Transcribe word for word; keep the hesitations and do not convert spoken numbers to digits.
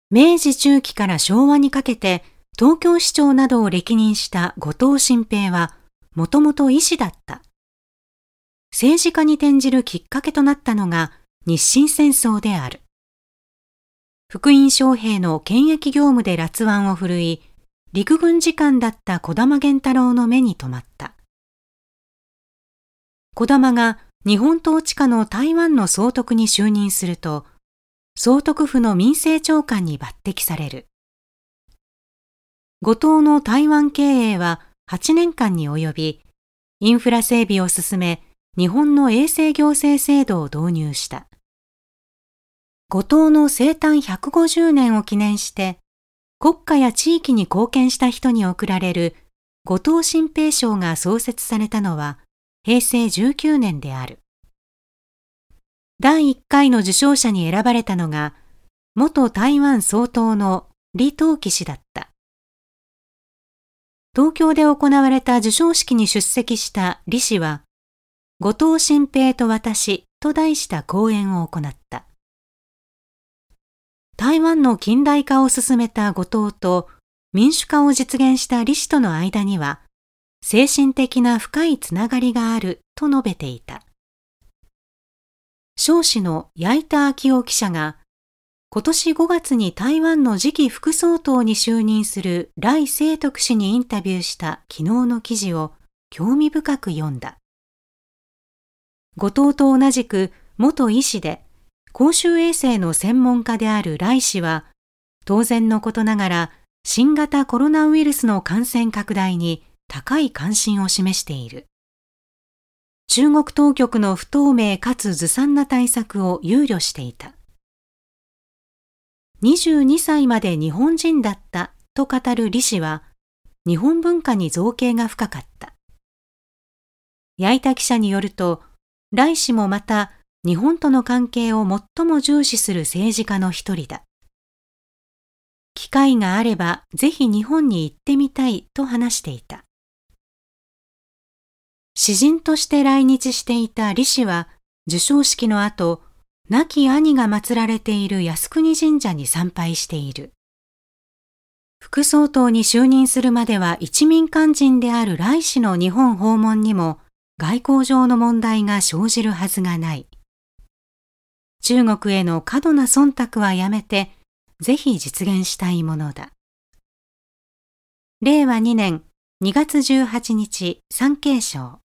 明治中期から昭和にかけて東京市長などを歴任した後藤新平はもともと医師だった。政治家に転じるきっかけとなったのが日清戦争である。福音将兵の検疫業務で辣腕を振るい、陸軍次官だった児玉源太郎の目に留まった。児玉が日本統治下の台湾の総督に就任すると、総督府の民政長官に抜擢される。後藤の台湾経営ははちねんかんに及び、インフラ整備を進め、日本の衛生行政制度を導入した。後藤の生誕ひゃくごじゅうねんを記念して、国家や地域に貢献した人に贈られる後藤新平賞が創設されたのはへいせいじゅうきゅうねんである。だいいっかいの受賞者に選ばれたのが、元台湾総統の李登輝氏だった。東京で行われた授賞式に出席した李氏は、後藤新平と私と題した講演を行った。台湾の近代化を進めた後藤と民主化を実現した李氏との間には、精神的な深いつながりがあると述べていた。彰子の矢板昭夫記者が、今年ごがつに台湾の次期副総統に就任する頼清徳氏にインタビューした昨日の記事を興味深く読んだ。後藤と同じく元医師で公衆衛生の専門家である頼氏は、当然のことながら新型コロナウイルスの感染拡大に高い関心を示している。中国当局の不透明かつずさんな対策を憂慮していた。にじゅうにさいまで日本人だったと語る李氏は、日本文化に造詣が深かった。矢板記者によると、頼氏もまた日本との関係を最も重視する政治家の一人だ。機会があればぜひ日本に行ってみたいと話していた。詩人として来日していた李氏は、授賞式の後、亡き兄が祀られている靖国神社に参拝している。副総統に就任するまでは一民間人である頼氏の日本訪問にも外交上の問題が生じるはずがない。中国への過度な忖度はやめて、ぜひ実現したいものだ。れいわにねんにがつじゅうはちにち、産経省。